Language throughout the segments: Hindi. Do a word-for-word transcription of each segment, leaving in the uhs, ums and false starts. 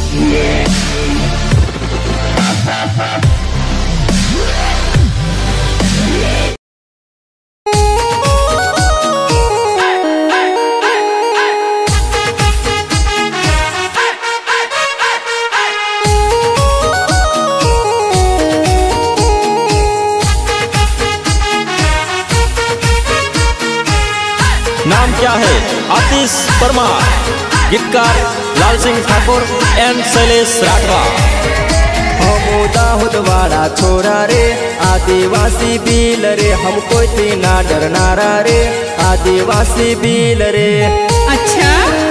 नाम क्या है? आतिश परमार, गीतकार लाल सिंह ठाकुर एंड शैलेश राठवा। हम दाहोदवाड़ा छोरा रे आदिवासी बिल रे, हम कोई थी ना डरनारा रे आदिवासी बिल रे। अच्छा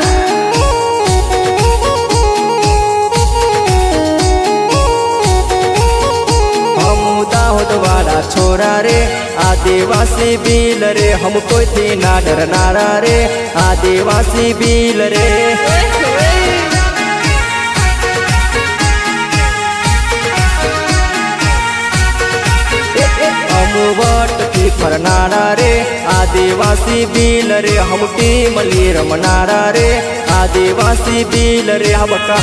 हम दाहोदवाड़ा छोरा रे आदिवासी बिल रे, हम कोई थी ना डरनारा रे आदिवासी बिल रे। हम वट की फरनारा रे आदिवासी बिल रे, हम टीम ली रमनारा रे आदिवासी बिल रे। हम का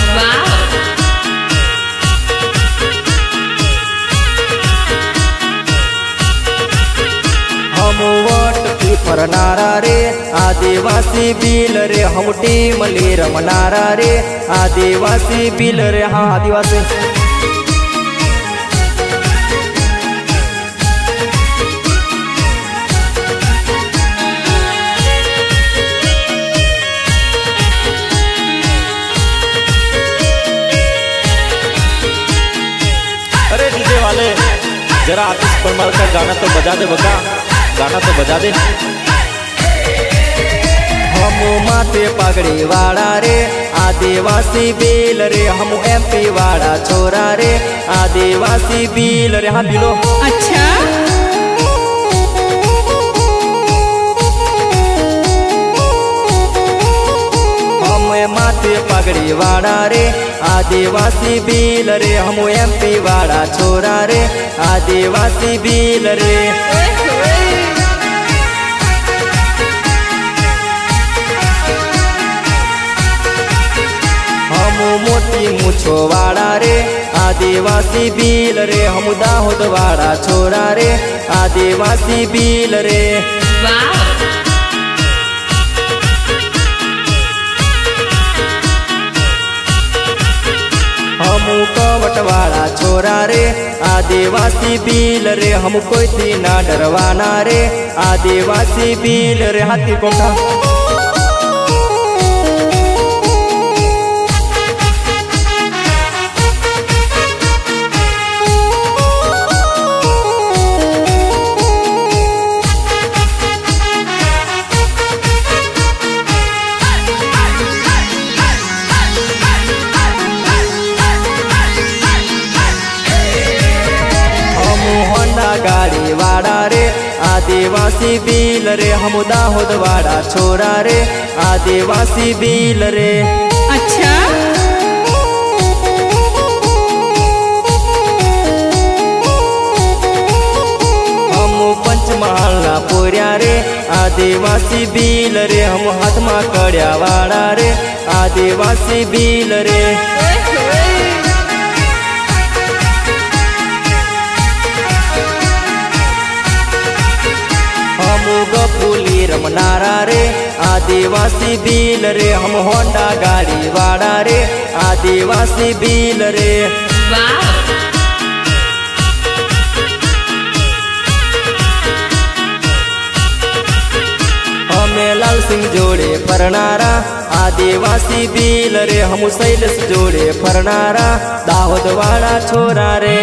हम वट की फरनारा रे आदिवासी बिल रे, हम टीम ली रमनारा रे आदिवासी बिल रे। हाँ आदिवासी जरा आतिश परमार का गाना तो बजा दे बका, गाना तो बजा दे। हम माथे पगड़ी वाड़ा रे आदिवासी बिल रे, हम एमपी वाड़ा छोरा रे आदिवासी बिल रे। हाँ बिलो अच्छा हम माथे पगड़ी वाड़ा रे आदिवासी बिल रे, हम एमपी वाड़ा छोरा रे आदिवासी बिल रे। हम मोती मुछो वाड़ा रे आदिवासी बिल रे, हम दाहोदवाड़ा छोरा रे आदिवासी बिल रे। हम कवटवाड़ा छोरा रे आदिवासी बिल रे, हम कोई थी ना डरवाना रे आदिवासी बिल रे। हाथी कोठा गाड़ी वाड़ा रे आदिवासी बिल रे, हम दाहोदवाड़ा छोरा रे आदिवासी बिल रे। अच्छा हम पंचमहला पोरिया रे आदिवासी बिल रे, हम हाथमा कड़िया वाड़ा रे आदिवासी बिल रे। हम गपुली रमनारा रे आदिवासी बिल रे, हम होंडा गाड़ी वाड़ा रे आदिवासी बिल रे। हमें लाल सिंह जोड़े फरनारा आदिवासी बिल रे, हम शैलेश जोड़े फरनारा दाहोदवाड़ा छोरा रे।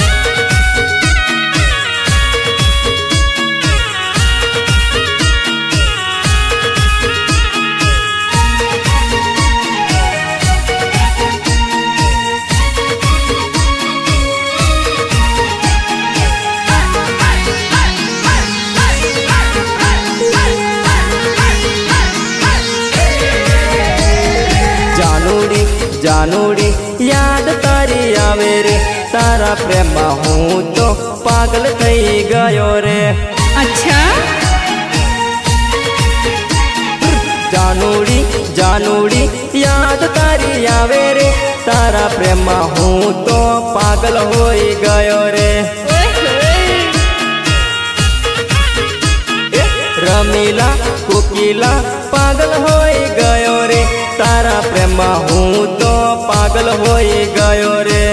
जानूड़ी याद तारी आवे रे, तारा प्रेम हूँ तो पागल थई गयो रे। अच्छा जानूड़ी जानूड़ी याद तारी आवे रे, तारा प्रेम हूँ तो पागल हो गयो रे। रमीला कोकिला पागल हो गयो रे, तारा प्रेम हूँ तो पागल हो गयो रे।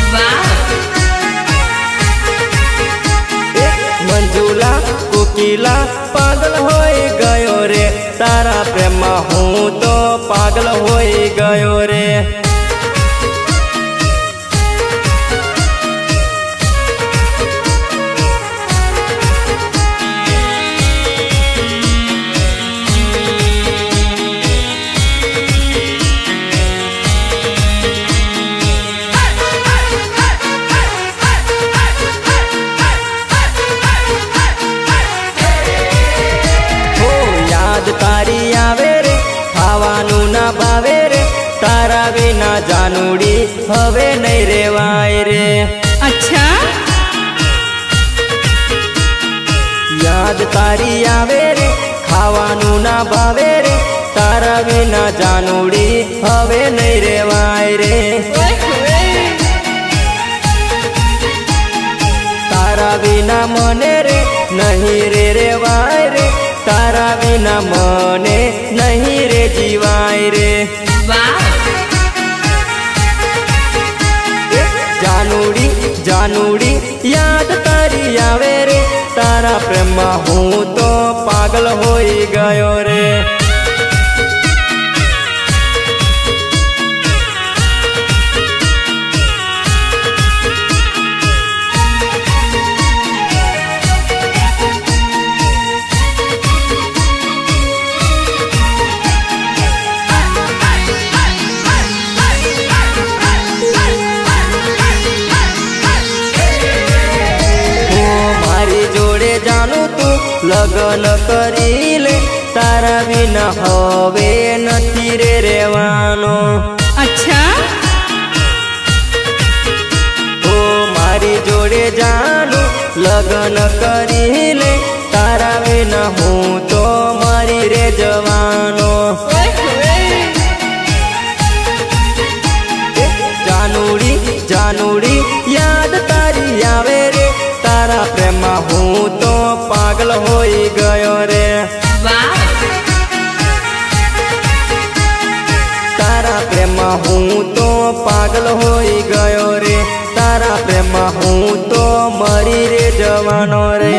मंजुला कोकिला पागल हो गयो रे, तारा प्रेम हूँ तो पागल हो गयो रे। तारी आवे रे खावानू ना भावे रे, तारा बिना जानूड़ी हवे नहीं रेवाय रे। अच्छा याद तारी आवे रे खावानू ना भावे रे, तारा बिना जानूड़ी हवे नहीं रेवाय रे। तारा बिना मने रे नहीं रे रेवाय रे, तारा बिना मने नहीं रे जीवाय रे। जानूड़ी जानूड़ी याद तारी आवे रे, तारा प्रेम हूँ तो पागल हो गयो रे। लगन करी ले तारा बिना हवे नथी रे रेवानो। अच्छा ओ मारी जोड़े जानू लगन करी ले, तारा बिना हूँ तो मारी रे जवानो। जानूड़ी जानूड़ी याद तारी आवे रे, तारा प्रेम हूँ तो पागल हो गयो रे। तारा प्रेम हूँ तो पागल हो गयो रे, तारा प्रेम हूँ तो मरी रे जवानो रे।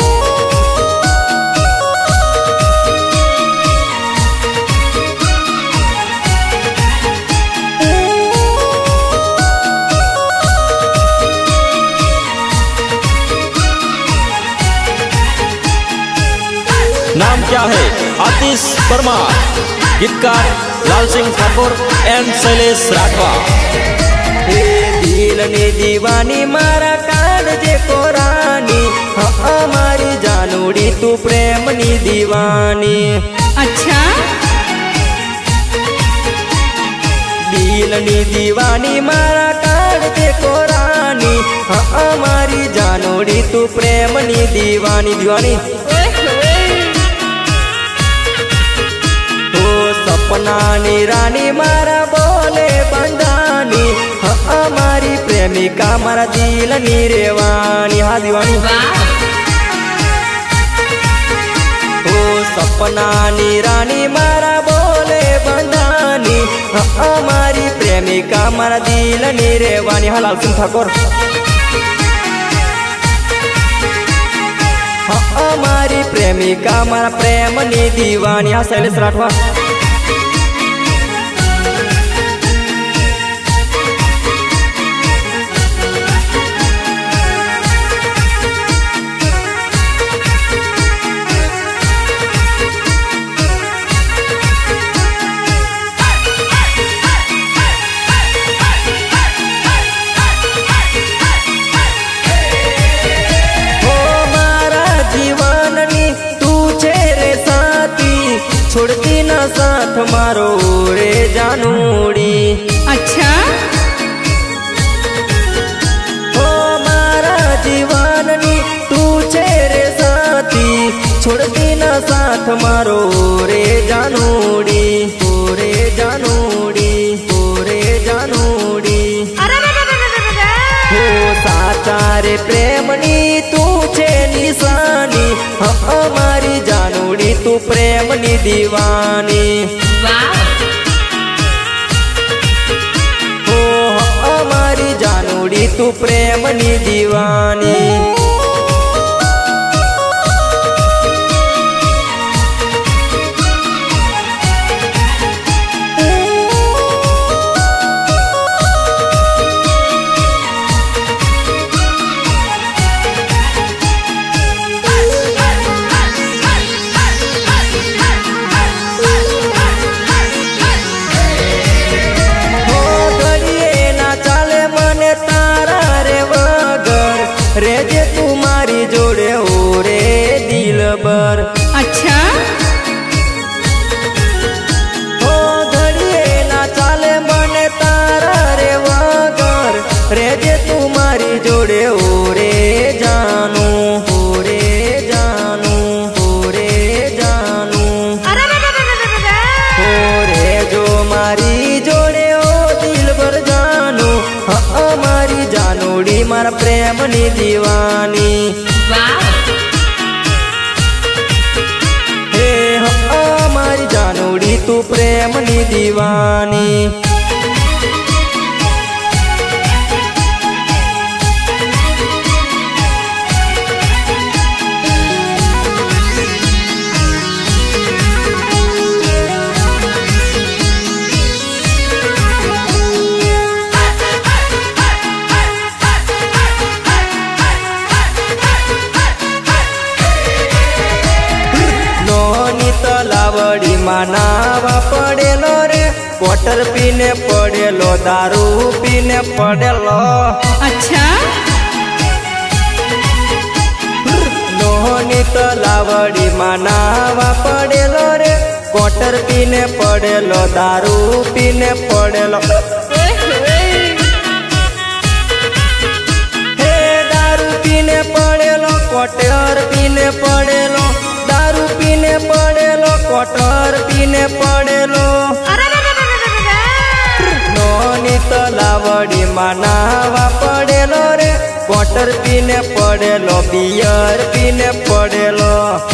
नाम क्या है? आतिश परमार, गीतकार लाल सिंह ठाकुर एंड शैलेश राठवा। दिल ने दीवानी मारा कान जे को रानी, हमारी जानूड़ी तू प्रेम नी दीवानी। अच्छा दिल नी दीवानी मारा कान जे को रानी, हमारी जानूड़ी तू प्रेम नी दीवानी दीवानी। सपना नी रानी मारा बोले बंदानी, हमारी प्रेमिका मारा दिल नी रेवानी। हाँ दीवानी ओ सपना नी रानी मारा बोले बंदानी, हमारी प्रेमिका मारा दिल नी रेवानी। हाँ लाल सिंह ठाकुर हमारी प्रेमिका मारा प्रेम नी दीवानी। हाँ शैलेश राठवा छोड़ती ना साथ मारो रे जानूड़ी। अच्छा ओ मारा जीवन नी तू रे साथी, छोड़ती ना साथ मारो रे जानूड़ी। ओ रे जानूड़ी ओ रे जानूड़ी। दीवानी। हो हमारी जानोड़ी तू प्रेमनी दीवानी। रे जे तुम्हारी जोड़े हो रे दिल बर। अच्छा हो घड़िए ना चाले मन तारा रे वगर। रे जे तुम्हारी जोड़े हो रे जानू हो रे जानू हो रे जानू हो रे जो मारी जोड़े हो दिल बर जानू। हमारी जानोड़ी मारा प्रेमनी दीवानी। हे हमारी जानोड़ी तू प्रेमनी दीवानी। तलावड़ी मनावा पड़ेलो रे क्वार्टर पीने पड़ेलो दारू पीने पड़ेलो। अच्छा लोहनी तलावड़ी मनावा पड़ेलो रे क्वार्टर पीने पड़ेलो दारू पीने पड़ेलो। हे दारू पीने पड़ेलो क्वार्टर पीने पड़ेलो दारू पीने पड़ेलो क्वार्टर पीने पड़ेलो। नोनी तलावड़ी मनावा पड़ेलो रे क्वार्टर पीने पड़ेलो बियर पीने पड़ेलो।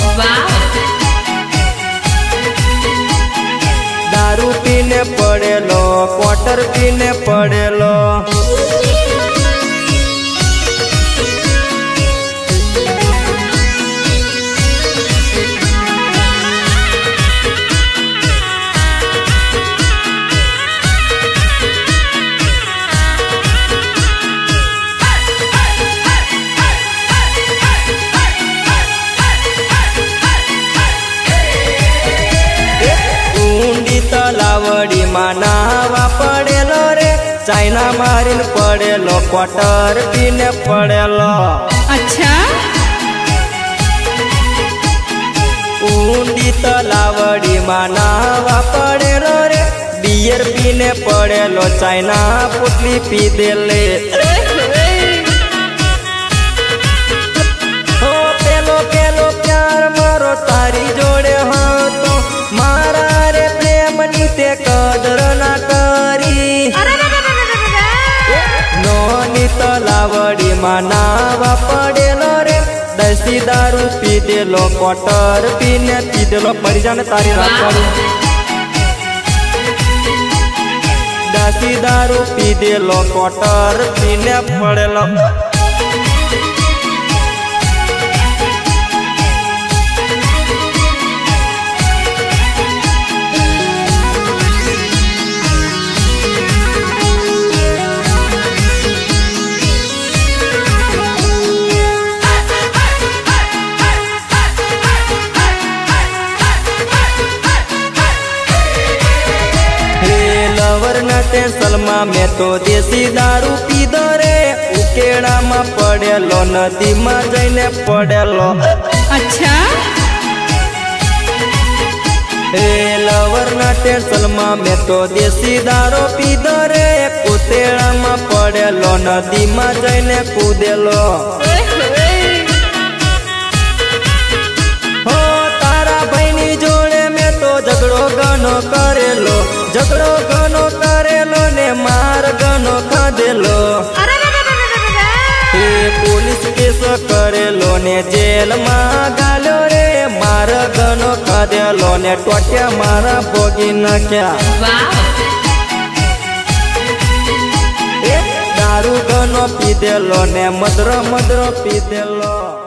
दारू पीने पड़ेलो क्वार्टर पीने पड़ेलो। तलावड़ी मनावा पड़ेलो रे चाइना मारिन पड़ेलो क्वार्टर पीने पड़ेलो। अच्छा ऊंडी तलावड़ी मनावा पड़ेलो रे बियर पीने पड़ेलो चाइना पुतली पी देले। हो पेलो पेलो प्यार मारो तारी जोड़े हो तो मारा रे प्रेमनी ते कदर ना करी। नोनी तलावड़ी मनावा पड़ेलो रे दसी दारू पी देलो क्वार्टर पीने पी देलो परी जाने तारी रात दसी दारू पी देलो क्वार्टर पीने पड़ेलो। ते सलमा में तो देसी दारू पी दो रे उकेड़ा में पड़ेलो नदी में जैने पड़ेलो। अच्छा हे लवर नाटे सलमा में तो देसी दारू पी दो रे उकेड़ा में पड़ेलो नदी में जैने कूदेलो। हो तारा बहनी जोड़े में तो झगड़ो गनो करेलो झगड़ो गनो करेलो ने मार गनो खा देलो। पुलिस केस करे पीदेलो ने जेल में घालो रे मार गनो खादेलो ने टोटिया मारा बोगी न क्या दारू गनो पीदेलो ने मदरो मदरो पीदेलो।